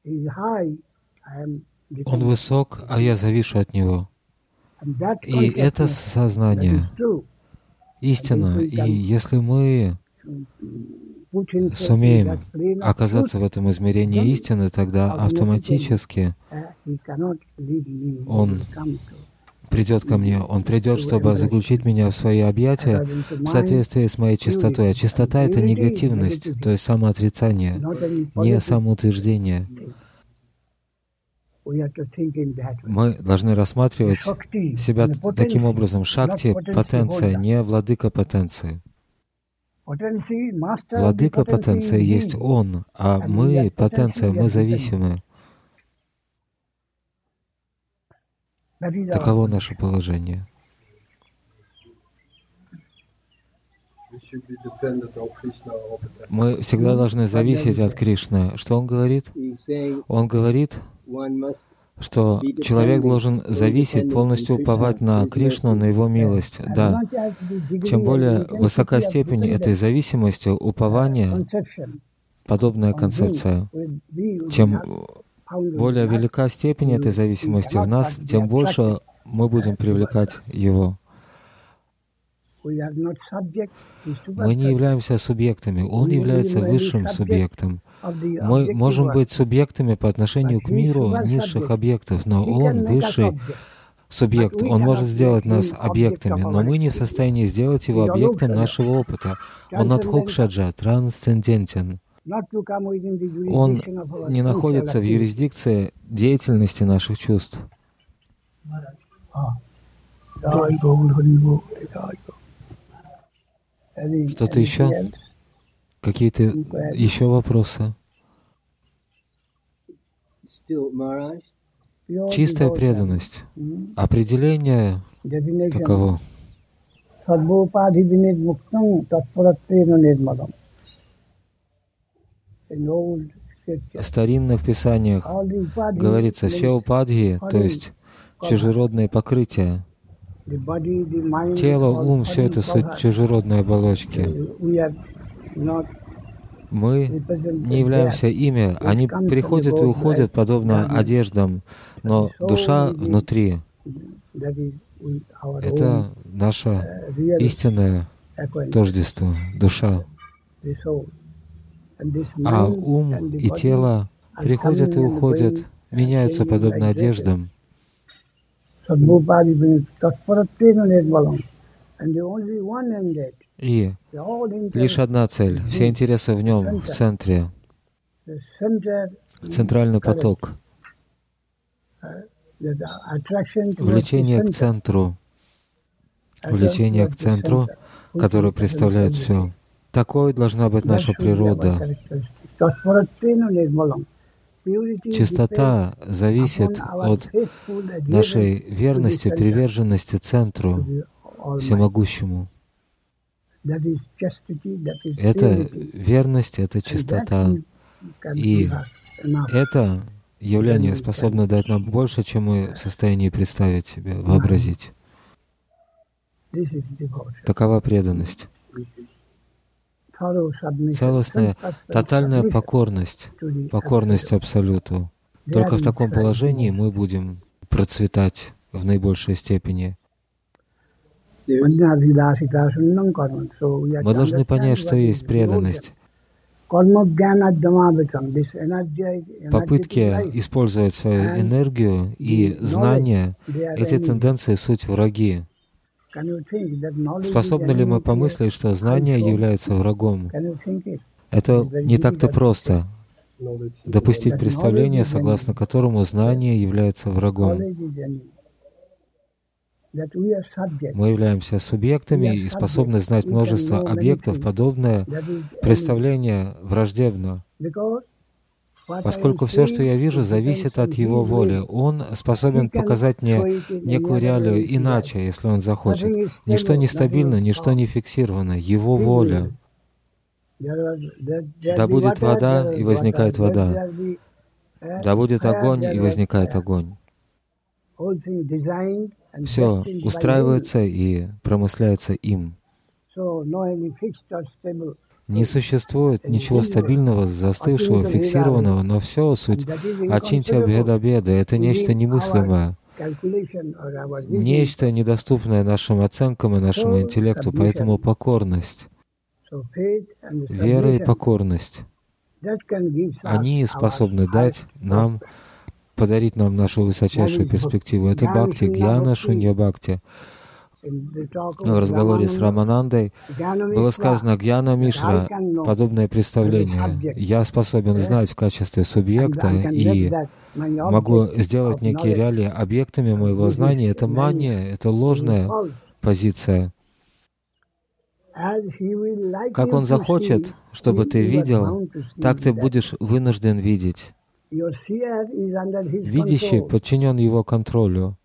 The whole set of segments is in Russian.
Он высок, а я завишу от него. И это сознание истина. И если мы сумеем оказаться в этом измерении истины, тогда автоматически Он придет ко мне. Он придет, чтобы заключить меня в свои объятия в соответствии с моей чистотой. А чистота — это негативность, то есть самоотрицание, не самоутверждение. Мы должны рассматривать себя таким образом. Шакти — потенция, не владыка потенции. Владыка потенции есть Он, а мы — потенция, мы зависимы. Таково наше положение. Мы всегда должны зависеть от Кришны. Что Он говорит? Он говорит, что человек должен зависеть, полностью уповать на Кришну, на Его милость. Да. Чем более высока степень этой зависимости, упования, подобная концепция, чем более велика степень этой зависимости в нас, тем больше мы будем привлекать Его. Мы не являемся субъектами, Он является высшим субъектом. Мы можем быть субъектами по отношению к миру низших объектов, но Он высший субъект. Он может сделать нас объектами, но мы не в состоянии сделать Его объектом нашего опыта. Он адхокшаджа, трансцендентен. Он не находится в юрисдикции деятельности наших чувств. Что-то еще? Какие-то еще вопросы? Чистая преданность. Определение таково. В старинных писаниях говорится, все упадхи, то есть чужеродные покрытия. Тело, ум — все это суть чужеродной оболочки. Мы не являемся ими. Они приходят и уходят, подобно одеждам, но душа внутри — это наше истинное тождество, душа. А ум и тело приходят и уходят, меняются подобно одеждам. И лишь одна цель, все интересы в нем, в центре, центральный поток, влечение к центру, которое представляет все. Такой должна быть наша природа. Чистота зависит от нашей верности, приверженности центру всемогущему. Это верность, это чистота. И это явление способно дать нам больше, чем мы в состоянии представить себе, вообразить. Такова преданность. Целостная, тотальная покорность Абсолюту. Только в таком положении мы будем процветать в наибольшей степени. Мы должны понять, что есть преданность. Попытки использовать свою энергию и знания, эти тенденции — суть враги. Способны ли мы помыслить, что знание является врагом? Это не так-то просто. Допустить представление, согласно которому знание является врагом. Мы являемся субъектами и способны знать множество объектов. Подобное представление враждебно. Поскольку все, что я вижу, зависит от Его воли. Он способен показать мне некую реалию иначе, если Он захочет. Ничто не стабильно, ничто не фиксировано. Его воля. Да будет вода, и возникает вода. Да будет огонь, и возникает огонь. Все устраивается и промысляется им. Не существует ничего стабильного, застывшего, фиксированного, но все суть ачинтья беда-беда — это нечто немыслимое, нечто недоступное нашим оценкам и нашему интеллекту, поэтому покорность, вера и покорность, они способны дать нам, подарить нам нашу высочайшую перспективу. Это бхакти, гьяна, шунья бхакти. В разговоре с Раманандой было сказано «Гьяна Мишра», подобное представление. Я способен знать в качестве субъекта и могу сделать некие реалии объектами моего знания. Это мания, это ложная позиция. Как Он захочет, чтобы ты видел, так ты будешь вынужден видеть. Видящий подчинен Его контролю.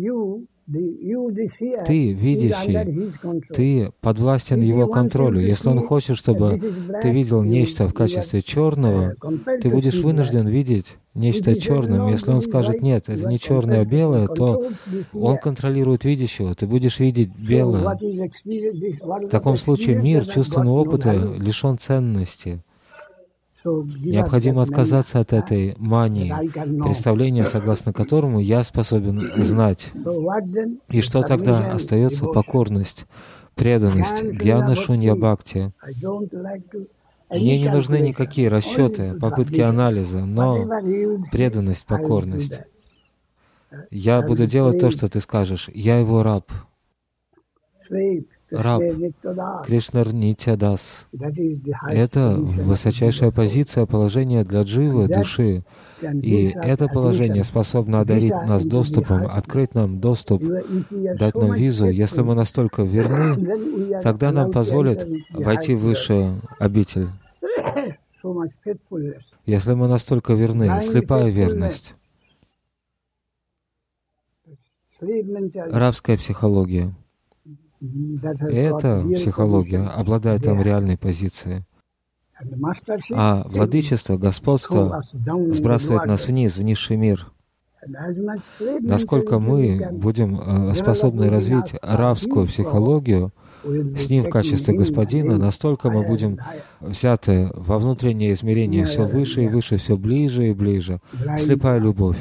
Ты, видящий, ты подвластен Его контролю. Если Он хочет, чтобы ты видел нечто в качестве черного, ты будешь вынужден видеть нечто черным. Если Он скажет, нет, это не черное, а белое, то Он контролирует видящего, ты будешь видеть белое. В таком случае мир чувственного опыта лишен ценности. Необходимо отказаться от этой мании, представления, согласно которому я способен знать. И что тогда? Остается покорность, преданность, гьяна шунья бхакти. Мне не нужны никакие расчеты, попытки анализа, но преданность, покорность. Я буду делать то, что ты скажешь. Я Его раб. Раб, Кришнар Нитьядас. Это высочайшая позиция, положение для дживы, души. И это положение способно одарить нас доступом, открыть нам доступ, дать нам визу. Если мы настолько верны, тогда нам позволят войти в высшую обитель. Если мы настолько верны, слепая верность. Рабская психология. Эта психология обладает там реальной позицией. А владычество, господство сбрасывает нас вниз, в низший мир. Насколько мы будем способны развить рабскую психологию с Ним в качестве Господина, настолько мы будем взяты во внутреннее измерение все выше и выше, все ближе и ближе. Слепая любовь.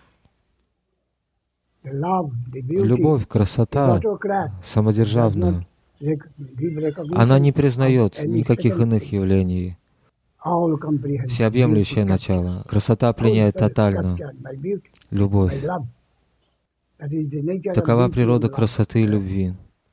Любовь, красота самодержавная, она не признает никаких иных явлений. Всеобъемлющее начало. Красота пленяет тотально. Любовь. Такова природа красоты и любви.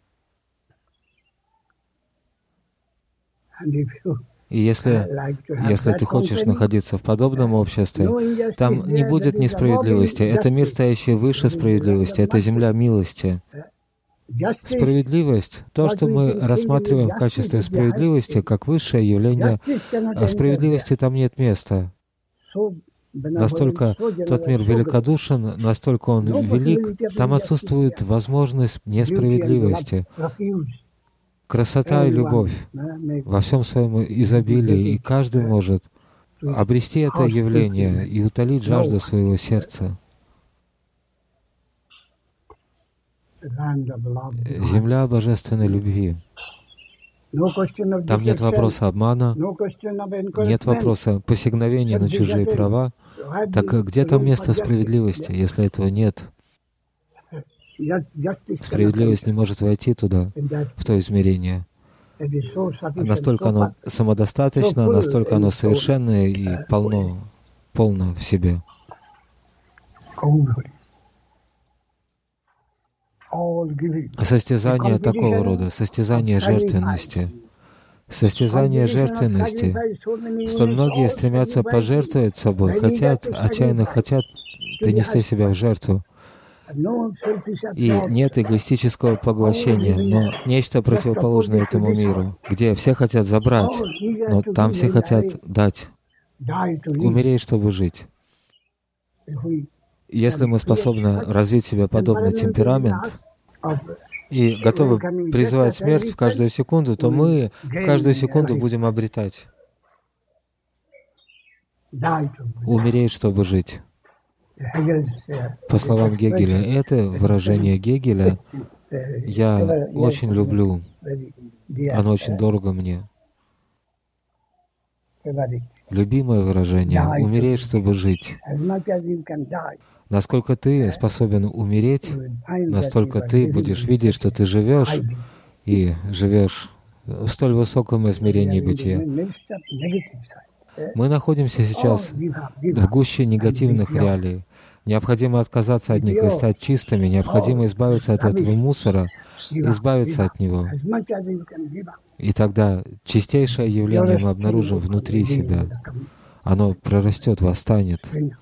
И если ты хочешь находиться в подобном обществе, там не будет несправедливости. Это мир, стоящий выше справедливости. Это земля милости. Справедливость, то, что мы рассматриваем в качестве справедливости, как высшее явление, а справедливости там нет места. Настолько тот мир великодушен, настолько он велик, там отсутствует возможность несправедливости. Красота и любовь во всем своем изобилии, и каждый может обрести это явление и утолить жажду своего сердца. Земля божественной любви. Там нет вопроса обмана, нет вопроса посягновения на чужие права. Так где там место справедливости, если этого нет? Справедливость не может войти туда, в то измерение. Настолько оно самодостаточно, настолько оно совершенное и полно в себе. Состязание такого рода, состязание жертвенности. Состязание жертвенности. Столь многие стремятся пожертвовать собой, отчаянно хотят принести себя в жертву. И нет эгоистического поглощения, но нечто противоположное этому миру, где все хотят забрать, но там все хотят дать, умереть, чтобы жить. Если мы способны развить в себе подобный темперамент и готовы призывать смерть в каждую секунду, то мы в каждую секунду будем обретать. Умереть, чтобы жить. По словам Гегеля, это выражение Гегеля я очень люблю. Оно очень дорого мне. Любимое выражение — умереть, чтобы жить. Насколько ты способен умереть, настолько ты будешь видеть, что ты живешь, и живешь в столь высоком измерении бытия. Мы находимся сейчас в гуще негативных реалий. Необходимо отказаться от них и стать чистыми. Необходимо избавиться от этого мусора, избавиться от него. И тогда чистейшее явление мы обнаружим внутри себя. Оно прорастет, восстанет.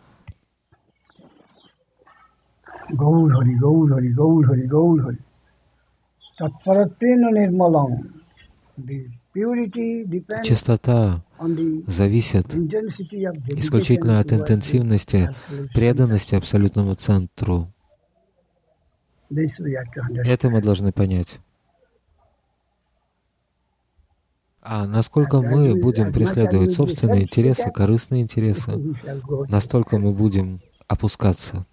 Чистота зависит исключительно от интенсивности преданности абсолютному центру. Это мы должны понять. А насколько мы будем преследовать собственные интересы, корыстные интересы, настолько мы будем опускаться.